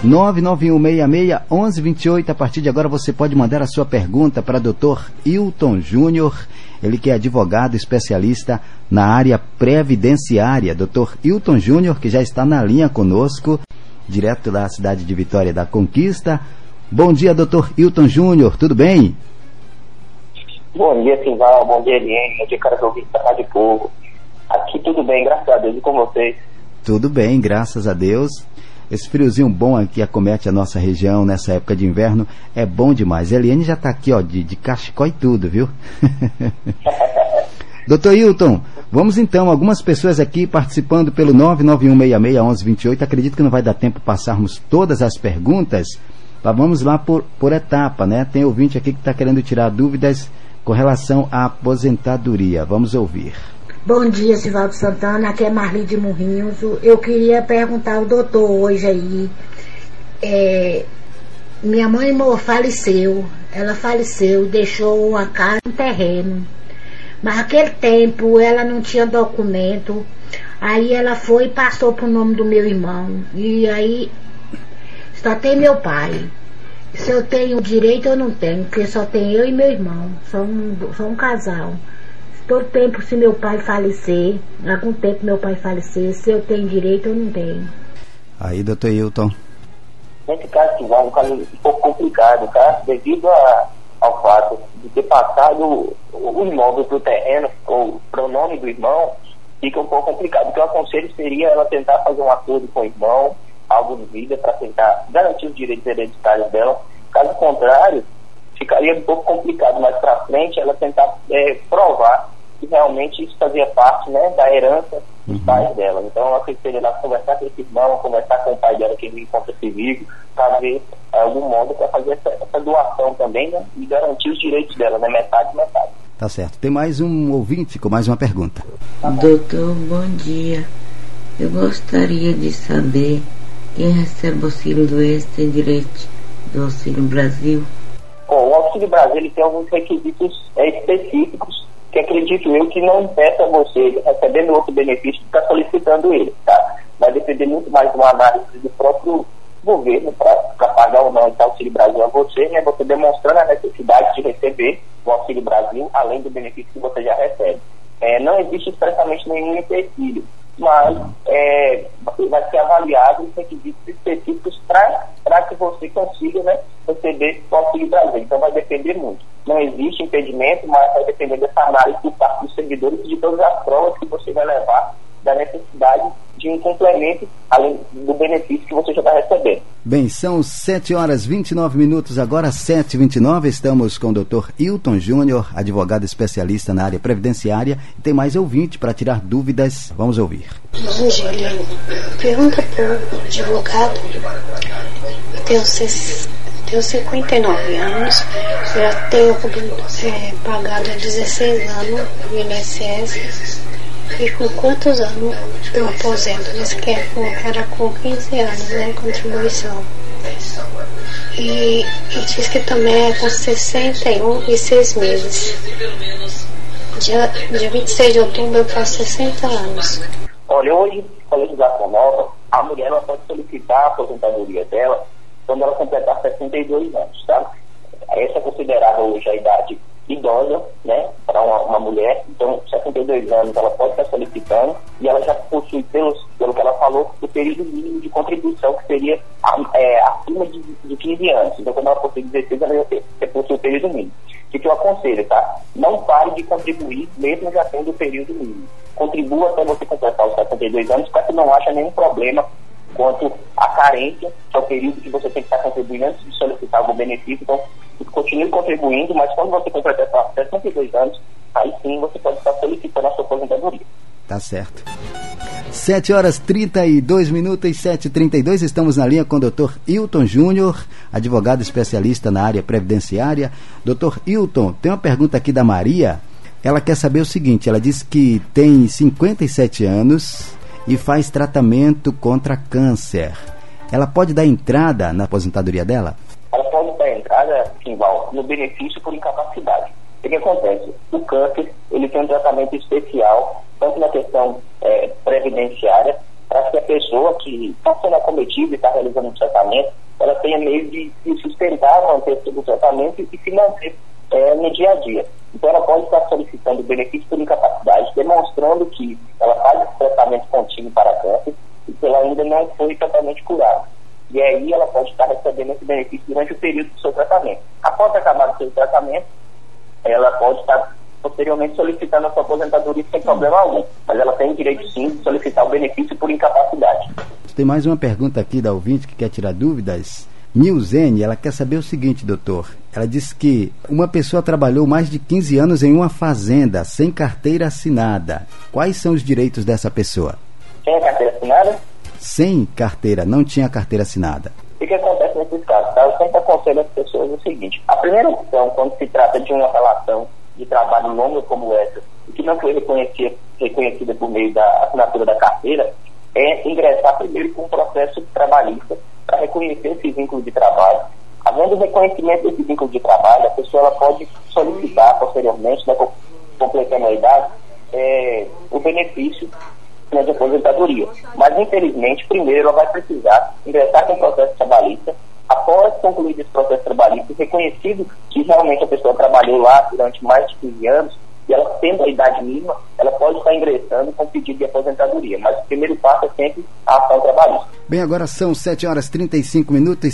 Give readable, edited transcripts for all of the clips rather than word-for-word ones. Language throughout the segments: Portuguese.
991661128. A partir de agora você pode mandar a sua pergunta para Dr. Hilton Júnior, ele que é advogado especialista na área previdenciária. Dr. Hilton Júnior, que já está na linha conosco, direto da cidade de Vitória da Conquista. Bom dia, Dr. Hilton Júnior, tudo bem? Bom dia, Simval, bom dia, Eliane, bom dia, cara do ouvinte da Rádio Povo. Aqui tudo bem, graças a Deus, e com vocês? Tudo bem, graças a Deus. Esse friozinho bom aqui acomete a nossa região nessa época de inverno é bom demais. A Eliane já está aqui, ó, de cachecol e tudo, viu? Doutor Hilton, vamos então, algumas pessoas aqui participando pelo 991661128. Acredito que não vai dar tempo passarmos todas as perguntas, mas vamos lá por etapa, né? Tem ouvinte aqui que está querendo tirar dúvidas com relação à aposentadoria. Vamos ouvir. Bom dia, Sivaldo Santana, aqui é Marli de Morrinhos. Eu queria perguntar ao doutor hoje aí, minha mãe faleceu, ela faleceu, deixou uma casa, um terreno, mas naquele tempo ela não tinha documento, aí ela foi e passou pro nome do meu irmão, e aí só tem meu pai. Se eu tenho direito ou não tenho, porque só tem eu e meu irmão, só um casal. Todo tempo, se meu pai falecer, algum tempo meu pai falecer, se eu tenho direito ou não tenho. Aí, doutor Hilton. Nesse caso, que vai um caso um pouco complicado, tá? Devido ao fato de ter passado o imóvel para o terreno, ou para o nome do irmão, fica um pouco complicado. O que eu aconselho seria ela tentar fazer um acordo com o irmão, algo de vida, para tentar garantir os direitos hereditários dela. Caso contrário, ficaria um pouco complicado mais para frente ela tentar provar que realmente isso fazia parte, né, da herança dos pais dela. Então eu acredito que ela conversar com esse irmão, conversar com o pai dela que ele encontra vivo, para ver algum modo para fazer essa doação também, né, e garantir os direitos dela, né, metade. Tá certo. Tem mais um ouvinte com mais uma pergunta. Doutor, bom dia. Eu gostaria de saber quem recebe o auxílio doença tem direito do Auxílio Brasil. Bom, o Auxílio Brasil ele tem alguns requisitos específicos que acredito eu que não impeça você, recebendo outro benefício, de estar solicitando ele, tá? Vai depender muito mais de uma análise do próprio governo para pagar ou não esse Auxílio Brasil a você, né? Você demonstrando a necessidade de receber o Auxílio Brasil, além do benefício que você já recebe. Não existe expressamente nenhum empecilho, mas vai ser avaliado os requisitos específicos para que você consiga, né, receber o Auxílio Brasil. Então vai depender muito. Não existe impedimento, mas vai depender dessa análise por parte dos servidores e de todas as provas que você vai levar da necessidade de um complemento, além do benefício que você já está recebendo. Bem, são 7h29, agora 7h29, estamos com o Dr. Hilton Júnior, advogado especialista na área previdenciária, e tem mais ouvinte para tirar dúvidas. Vamos ouvir. Bom dia, Eliane. Pergunta para o advogado. Tenho 59 anos, já tenho pagado há 16 anos o INSS. E com quantos anos eu aposento? Disse que era com 15 anos, né, contribuição. E diz que também é com 61 e 6 meses. Dia 26 de outubro eu faço 60 anos. Olha, hoje, com a legislação nova, a mulher ela pode solicitar a aposentadoria dela quando ela completar 62 anos, tá? Essa é considerada hoje a idade idosa, né, para uma mulher. Então, 62 anos ela pode estar solicitando e ela já possui, pelo que ela falou, o período mínimo de contribuição, que seria acima de 15 anos. Então, quando ela possui 16, ela já possui o período mínimo. O que eu aconselho, tá? Não pare de contribuir, mesmo já tendo o período mínimo. Contribua até você completar os 62 anos, para que não haja nenhum problema quanto à carência, que é o período que você tem que estar contribuindo antes de solicitar algum benefício. Então, continue contribuindo, mas quando você completar 62 anos, aí sim você pode estar solicitando a sua aposentadoria. Tá certo. 7h32, 7h32, estamos na linha com o Dr. Hilton Júnior, advogado especialista na área previdenciária. Dr. Hilton, tem uma pergunta aqui da Maria. Ela quer saber o seguinte, ela diz que tem 57 anos e faz tratamento contra câncer. Ela pode dar entrada na aposentadoria dela? Ela pode dar entrada, Simval, no benefício por incapacidade. O que acontece? O câncer, ele tem um tratamento especial, tanto na questão previdenciária, para que a pessoa que está sendo acometida e está realizando um tratamento, ela tenha meio de sustentar, manter todo o tratamento e se manter no dia a dia. Então ela pode estar solicitando benefício por incapacidade, demonstrando que ela faz esse tratamento contínuo para câncer e que ela ainda não foi totalmente curada. E aí ela pode estar recebendo esse benefício durante o período do seu tratamento. Após acabar o seu tratamento, ela pode estar posteriormente solicitando a sua aposentadoria sem problema algum. Mas ela tem direito sim de solicitar o benefício por incapacidade. Tem mais uma pergunta aqui da ouvinte que quer tirar dúvidas. Milzene, ela quer saber o seguinte, doutor. Ela disse que uma pessoa trabalhou mais de 15 anos em uma fazenda, sem carteira assinada. Quais são os direitos dessa pessoa? Sem carteira assinada? Sem carteira, não tinha carteira assinada. O que acontece nesses casos? Tá? Eu sempre aconselho as pessoas o seguinte: a primeira opção, quando se trata de uma relação de trabalho longa como essa, e que não foi reconhecida por meio da assinatura da carteira, é ingressar primeiro com um processo trabalhista para reconhecer esse vínculo de trabalho. Havendo reconhecimento desse vínculo de trabalho, a pessoa ela pode solicitar posteriormente, né, completando a idade, o benefício, né, de aposentadoria. Mas, infelizmente, primeiro ela vai precisar ingressar com o processo trabalhista. Após concluir esse processo trabalhista, reconhecido que realmente a pessoa trabalhou lá durante mais de 15 anos, e ela tendo a idade mínima, ela pode estar ingressando com pedido de aposentadoria. Mas o primeiro passo é sempre a ação trabalhista. Bem, agora são 7h35,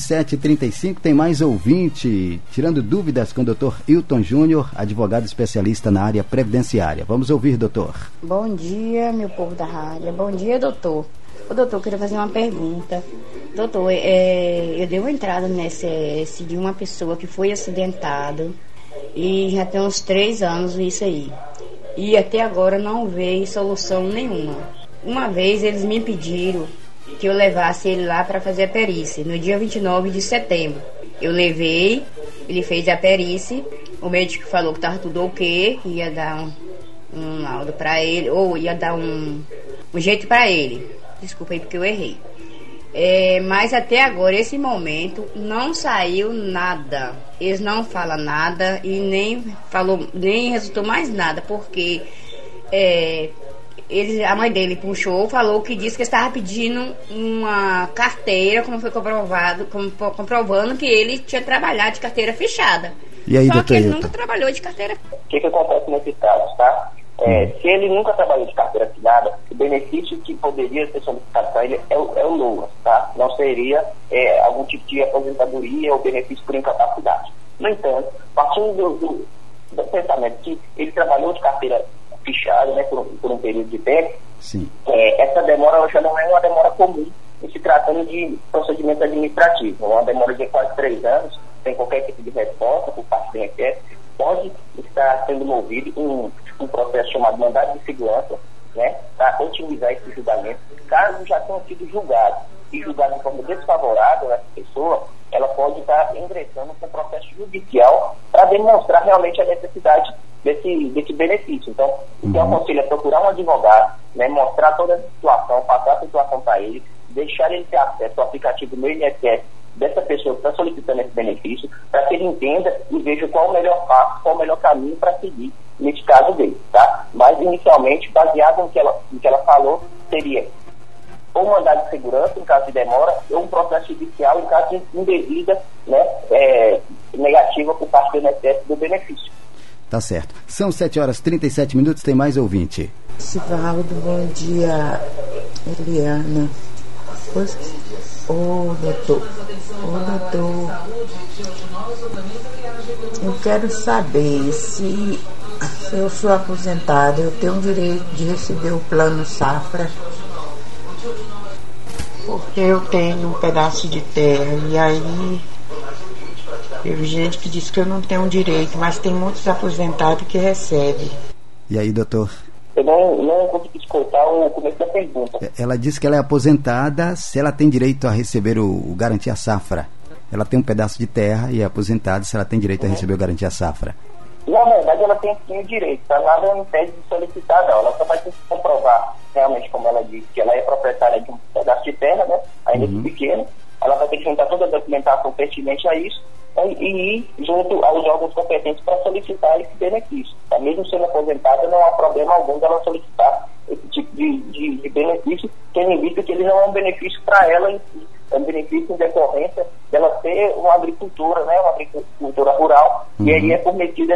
7h35. Tem mais ouvinte tirando dúvidas com o Dr. Hilton Júnior, advogado especialista na área previdenciária. Vamos ouvir, doutor. Bom dia, meu povo da rádio. Bom dia, doutor. Ô, doutor, eu queria fazer uma pergunta. Doutor, eu dei uma entrada no INSS de uma pessoa que foi acidentada e já tem uns 3 anos isso aí. E até agora não veio solução nenhuma. Uma vez eles me pediram que eu levasse ele lá para fazer a perícia, no dia 29 de setembro. Eu levei, ele fez a perícia, o médico falou que estava tudo ok, que ia dar um laudo para ele, ou ia dar um jeito para ele. Desculpa aí porque eu errei. Mas até agora, esse momento, não saiu nada. Eles não falam nada e nem resultou mais nada, porque a mãe dele puxou, falou que disse que estava pedindo uma carteira, como foi comprovando que ele tinha trabalhado de carteira fechada. E aí, só que ele nunca trabalhou de carteira. O que acontece nesses casos, tá? Se ele nunca trabalhou de carteira assinada, o benefício que poderia ser solicitado para ele é o LOAS, tá? Não seria algum tipo de aposentadoria ou benefício por incapacidade. No entanto, partindo do pensamento que ele trabalhou de carteira fechada, né, por um período de tempo, sim, essa demora já não é uma demora comum em se tratando de procedimento administrativo. Uma demora de quase 3 anos, sem qualquer tipo de resposta por parte do INSS, pode estar sendo movido um processo chamado mandado de segurança, né, para otimizar esse julgamento. Caso já tenha sido julgado e julgado de forma desfavorável a essa pessoa, ela pode estar ingressando com processo judicial para demonstrar realmente a necessidade desse benefício. Então, o que eu aconselho é procurar um advogado, né, mostrar toda a situação, passar a situação para ele, deixar ele ter acesso ao aplicativo do INSS dessa pessoa que está solicitando esse benefício, para que ele entenda e veja qual o melhor passo, qual o melhor caminho para seguir nesse caso dele, tá? Mas, inicialmente, baseado no que ela falou, seria ou mandado de segurança, em caso de demora, ou um processo judicial, em caso de indevida, né, negativa por parte do INSS do benefício. Tá certo. São 7h37, tem mais ouvinte. Sivaldo, bom dia. Eliana. Doutor, eu quero saber se eu sou aposentada, eu tenho o direito de receber o plano Safra, porque eu tenho um pedaço de terra e aí teve gente que diz que eu não tenho direito, mas tem muitos aposentados que recebem. E aí, doutor? Eu não consegui escutar o começo da pergunta. Ela disse que ela é aposentada, se ela tem direito a receber o Garantia Safra. Ela tem um pedaço de terra e é aposentada, se ela tem direito a receber o Garantia Safra. Na verdade, ela tem sim o direito, tá? Nada impede de solicitar, não. Ela só vai ter que comprovar, realmente, como ela disse, que ela é proprietária de um pedaço de terra, né? Ainda pequeno. Ela vai ter que juntar toda a documentação pertinente a isso e ir junto aos órgãos competentes para solicitar esse benefício. Tá? Mesmo sendo aposentada, não há problema algum dela solicitar esse tipo de benefício, tendo em vista que ele não é um benefício para ela em si, é um benefício em decorrência dela ser uma agricultura, né, uma agricultura rural, e aí é permitida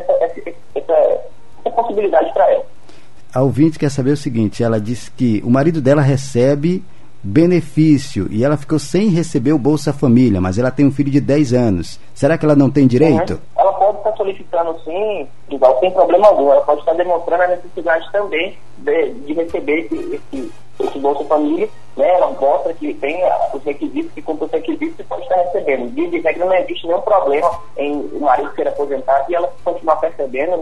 essa possibilidade para ela. A ouvinte quer saber o seguinte, ela disse que o marido dela recebe benefício e ela ficou sem receber o Bolsa Família, mas ela tem um filho de 10 anos. Será que ela não tem direito? Ela pode estar solicitando sim, igual, sem problema algum. Ela pode estar demonstrando a necessidade também de receber esse Bolsa Família, né? Ela mostra que tem os requisitos, que cumpre os requisitos e pode estar recebendo. De regra, não existe nenhum problema em o marido ser aposentado e ela continuar recebendo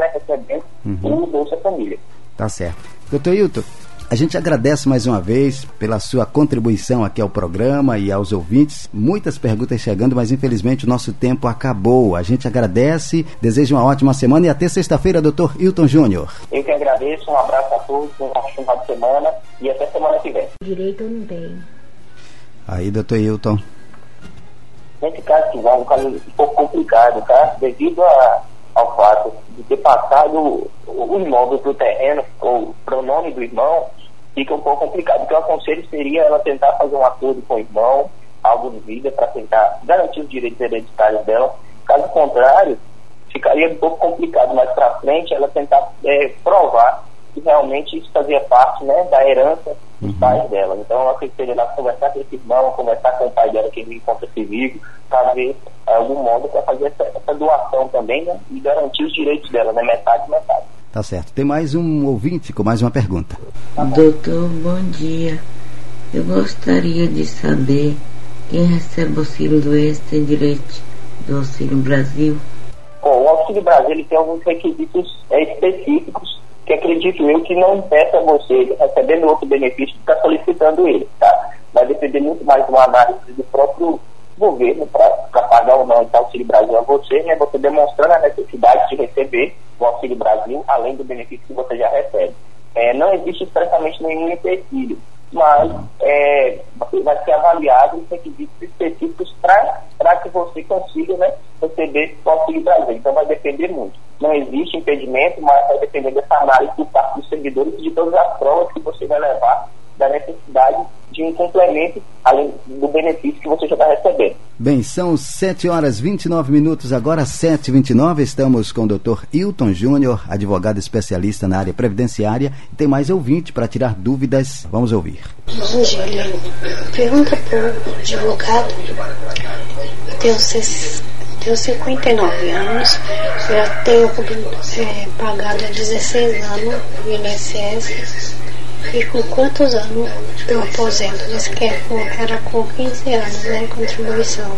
o Bolsa Família. Tá certo. Doutor Hilton, a gente agradece mais uma vez pela sua contribuição aqui ao programa e aos ouvintes. Muitas perguntas chegando, mas infelizmente o nosso tempo acabou. A gente agradece, deseja uma ótima semana e até sexta-feira, Dr. Hilton Júnior. Eu que agradeço, um abraço a todos, um ótimo final de semana e até semana que vem. Direito eu não tenho. Aí, Dr. Hilton. Nesse caso, é um caso um pouco complicado, tá? Devido ao fato de ter passado o imóvel para o terreno, ou para o nome do irmão, fica um pouco complicado. O que eu aconselho seria ela tentar fazer um acordo com o irmão, algo de vida, para tentar garantir os direitos hereditários dela. Caso contrário, ficaria um pouco complicado mais para frente ela tentar provar que realmente isso fazia parte, né, da herança dos pais dela. Então eu aconselho ela conversar com esse irmão, conversar com o pai dela que encontra-se vivo, para ver algum modo para fazer essa doação também, né, e garantir os direitos dela, né, metade. Tá certo. Tem mais um ouvinte com mais uma pergunta. Doutor, bom dia. Eu gostaria de saber quem recebe o Auxílio Doença tem direito do Auxílio Brasil. Bom, o Auxílio Brasil ele tem alguns requisitos específicos que acredito eu que não impeça você, recebendo outro benefício, de estar solicitando ele, tá? Vai depender muito mais de uma análise do próprio governo para pagar ou não esse Auxílio Brasil a você, né? Você demonstrando a necessidade de receber o Auxílio Brasil, além do benefício que você já recebe. Não existe expressamente nenhum empecilho, mas vai ser avaliado os requisitos específicos para que você consiga, né, receber o Auxílio Brasil. Então vai depender muito. Não existe impedimento, mas vai depender dessa análise por parte dos servidores e de todas as provas que você vai levar da necessidade de um complemento além do benefício que você já está recebendo. Bem, são 7h29, agora 7h29, estamos com o Dr. Hilton Júnior, advogado especialista na área previdenciária, e tem mais ouvinte para tirar dúvidas. Vamos ouvir. Bom dia, Leandro. Pergunta para o advogado. Tenho 59 anos, já tenho pagado há 16 anos o INSS. E com quantos anos eu aposento? Disse que era com 15 anos, né, contribuição.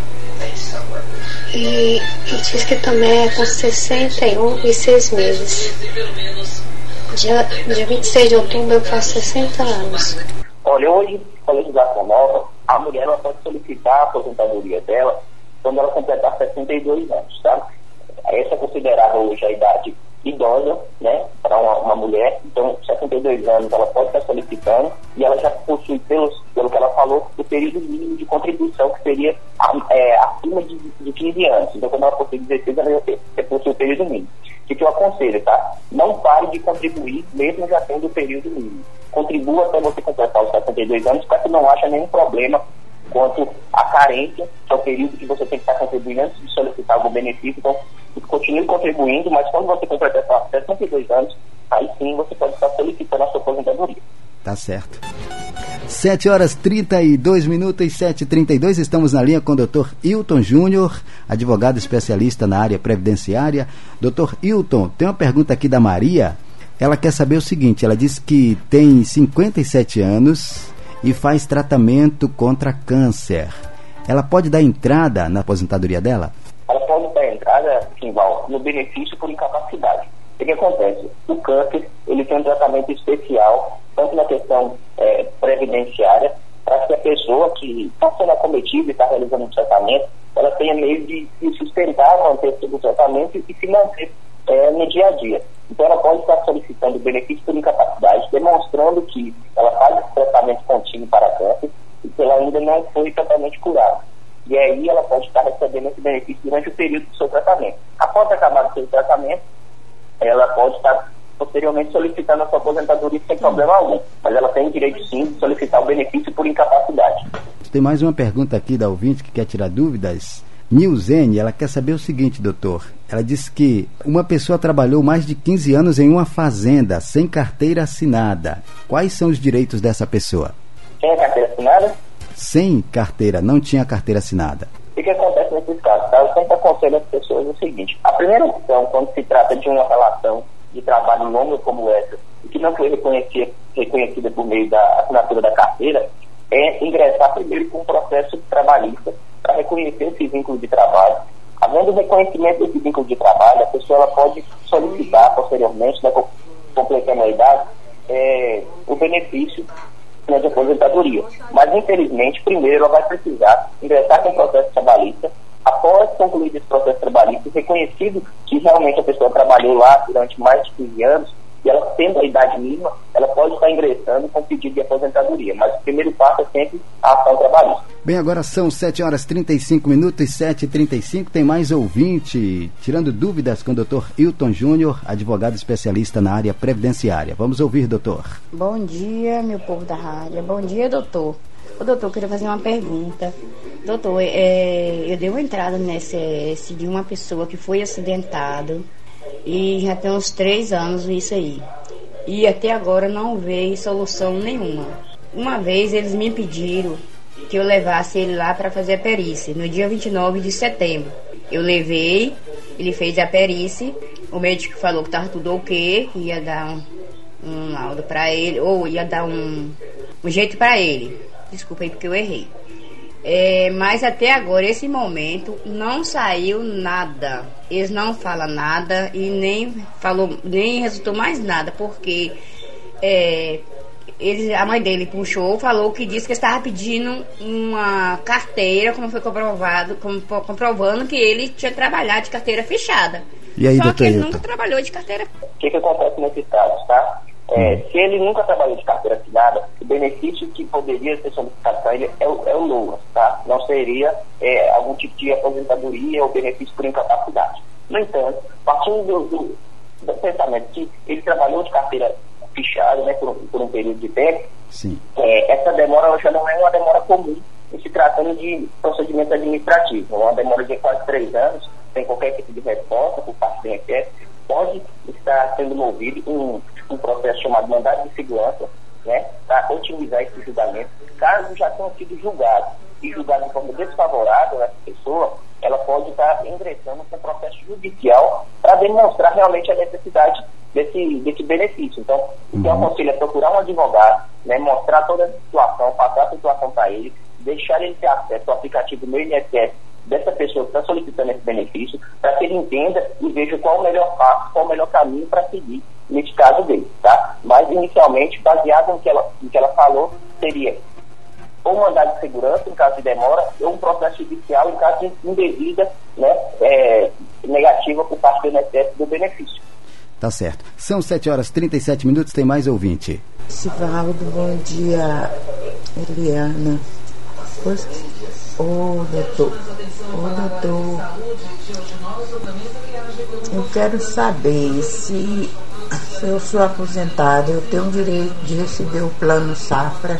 E diz que também é com 61 e 6 meses. Dia 26 de outubro eu faço 60 anos. Olha, hoje, com a legislação nova, a mulher ela pode solicitar a aposentadoria dela quando ela completar 62 anos, tá? Essa é considerada hoje a idade idosa, né, para uma mulher. Então, 62 anos ela pode estar solicitando e ela já possui, pelo que ela falou, o período mínimo de contribuição, que seria acima de 15 anos. Então, quando ela possui 16, ela já possui o período mínimo. O que eu aconselho, tá? Não pare de contribuir, mesmo já tendo o período mínimo. Contribua até você completar os 62 anos, para que não haja nenhum problema quanto à carência, que é o período que você tem que estar contribuindo antes de solicitar algum benefício. Então, continue contribuindo, mas quando você completar 62 anos, aí sim você pode estar solicitando a sua aposentadoria. Tá certo. 7h32, 7h32, estamos na linha com o Dr. Hilton Júnior, advogado especialista na área previdenciária. Dr. Hilton, tem uma pergunta aqui da Maria. Ela quer saber o seguinte, ela diz que tem 57 anos e faz tratamento contra câncer. Ela pode dar entrada na aposentadoria dela? Ela pode dar entrada, Simval, no benefício por incapacidade. O que acontece? O câncer, ele tem um tratamento especial, tanto na questão previdenciária, para que a pessoa que está sendo acometida e está realizando um tratamento, ela tenha meio de se sustentar, manter o tratamento e se manter no dia a dia. Então ela pode estar solicitando benefício por incapacidade, demonstrando que ela faz esse tratamento contínuo para câncer e que ela ainda não foi totalmente curada. E aí ela pode estar recebendo esse benefício durante o período do seu tratamento. Após acabar o seu tratamento, ela pode estar posteriormente solicitando a sua aposentadoria sem problema algum. Mas ela tem direito, sim, de solicitar o benefício por incapacidade. Tem mais uma pergunta aqui da ouvinte que quer tirar dúvidas. Nilzene, ela quer saber o seguinte, doutor. Ela disse que uma pessoa trabalhou mais de 15 anos em uma fazenda sem carteira assinada. Quais são os direitos dessa pessoa? Sem a carteira assinada? Sem carteira, não tinha carteira assinada. O que acontece nesses casos? Tá? Eu sempre aconselho as pessoas o seguinte: a primeira opção, quando se trata de uma relação de trabalho longa como essa, e que não foi reconhecida por meio da assinatura da carteira, é ingressar primeiro com um processo trabalhista para reconhecer esse vínculo de trabalho. Havendo reconhecimento desse vínculo de trabalho, a pessoa ela pode solicitar posteriormente, né, completando a idade, o benefício, né, de aposentadoria. Mas, infelizmente, primeiro ela vai precisar ingressar com o processo trabalhista. Após concluir esse processo trabalhista, reconhecido que realmente a pessoa trabalhou lá durante mais de 15 anos, e ela tendo a idade mínima, ela pode estar ingressando com pedido de aposentadoria. Mas o primeiro passo é sempre a ação trabalhista. Bem, agora são 7h35, 7h35. Tem mais ouvinte tirando dúvidas com o Dr. Hilton Júnior, advogado especialista na área previdenciária. Vamos ouvir, doutor. Bom dia, meu povo da rádio. Bom dia, doutor. Ô, doutor, eu queria fazer uma pergunta. Doutor, eu dei uma entrada no INSS de uma pessoa que foi acidentado e já tem uns 3 anos isso aí. E até agora não veio solução nenhuma. Uma vez eles me pediram que eu levasse ele lá para fazer a perícia, no dia 29 de setembro. Eu levei, ele fez a perícia, o médico falou que estava tudo ok, que ia dar um laudo para ele, ou ia dar um jeito para ele. Desculpa aí porque eu errei. Mas até agora, esse momento, não saiu nada. Eles não falam nada e nem resultou mais nada, porque a mãe dele puxou, falou que disse que estava pedindo uma carteira, como foi comprovando que ele tinha trabalhado de carteira fechada. E aí, só que ele Hilton? nunca trabalhou de carteira. O que acontece nesses casos, tá? Se ele nunca trabalhou de carteira assinada, o benefício que poderia ser solicitado para ele é o LOAS, tá? Não seria algum tipo de aposentadoria ou benefício por incapacidade. No entanto, partindo do pensamento que ele trabalhou de carteira fechada, né, por um período de tempo, sim, essa demora já não é uma demora comum em se tratando de procedimento administrativo. Uma demora de quase 3 anos, sem qualquer tipo de resposta por parte do INSS, pode estar sendo movido um processo chamado mandado de segurança, né, para otimizar esse julgamento. Caso já tenha sido julgado e julgado de forma desfavorável a essa pessoa, ela pode estar ingressando com processo judicial para demonstrar realmente a necessidade desse benefício. Então, o que eu aconselho é procurar um advogado, né, mostrar toda a situação, passar a situação para ele, deixar ele ter acesso ao aplicativo do INSS dessa pessoa que está solicitando esse benefício, para que ele entenda e veja qual o melhor passo, qual o melhor caminho para seguir nesse caso dele, tá? Mas, inicialmente, baseado no que ela falou, seria ou mandado de segurança, em caso de demora, ou um processo judicial, em caso de indevida, né, negativa por parte do INSS do benefício. Tá certo. São 7h37, tem mais ouvinte. Sivaldo, bom dia, Eliana. Doutor, eu quero saber se eu sou aposentada, eu tenho o direito de receber o plano Safra,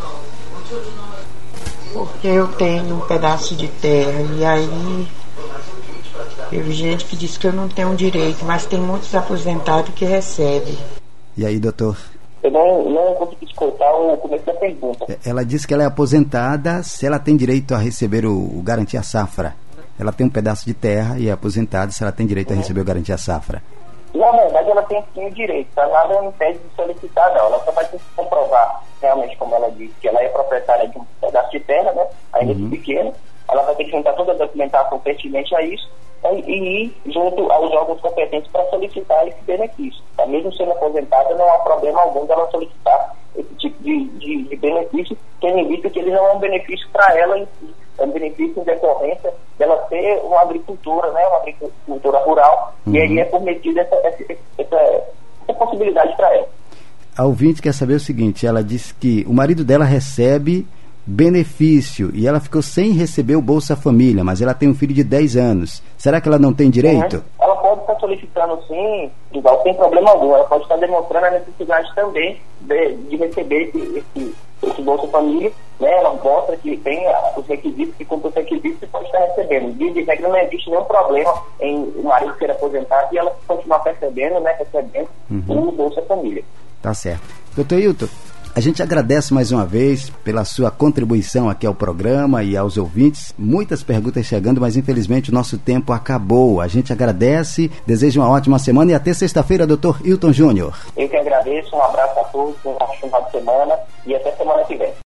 porque eu tenho um pedaço de terra e aí teve gente que diz que eu não tenho direito, mas tem muitos aposentados que recebem. E aí, doutor? Eu não consegui escutar o começo da pergunta. Ela disse que ela é aposentada, se ela tem direito a receber o Garantia Safra. Ela tem um pedaço de terra e é aposentada, se ela tem direito a receber o Garantia Safra. Na verdade, ela tem sim o direito, tá? Nada não impede de solicitar, não. Ela só vai ter que comprovar, realmente, como ela disse, que ela é proprietária de um pedaço de terra, né? Ainda pequeno. Ela vai ter que juntar toda a documentação pertinente a isso e ir junto aos órgãos competentes para solicitar esse benefício. Tá? Mesmo sendo aposentada, não há problema algum dela solicitar esse tipo de benefício, tendo em vista que ele não é um benefício para ela em si, é um benefício em decorrência dela ser uma agricultura, né? Uma agricultura rural, e aí é permitida essa possibilidade para ela. A ouvinte quer saber o seguinte, ela disse que o marido dela recebe benefício e ela ficou sem receber o Bolsa Família, mas ela tem um filho de 10 anos. Será que ela não tem direito? Ela pode estar solicitando sim, igual, sem problema algum. Ela pode estar demonstrando a necessidade também de receber esse Bolsa Família, né? Ela mostra que tem os requisitos, que cumpre os requisitos e pode estar recebendo. De regra, não existe nenhum problema em o marido ser aposentado e ela continuar recebendo o Bolsa Família. Tá certo. Doutor Hilton, a gente agradece mais uma vez pela sua contribuição aqui ao programa e aos ouvintes. Muitas perguntas chegando, mas infelizmente o nosso tempo acabou. A gente agradece, deseja uma ótima semana e até sexta-feira, doutor Hilton Júnior. Eu que agradeço, um abraço a todos, um ótimo final de semana e até semana que vem.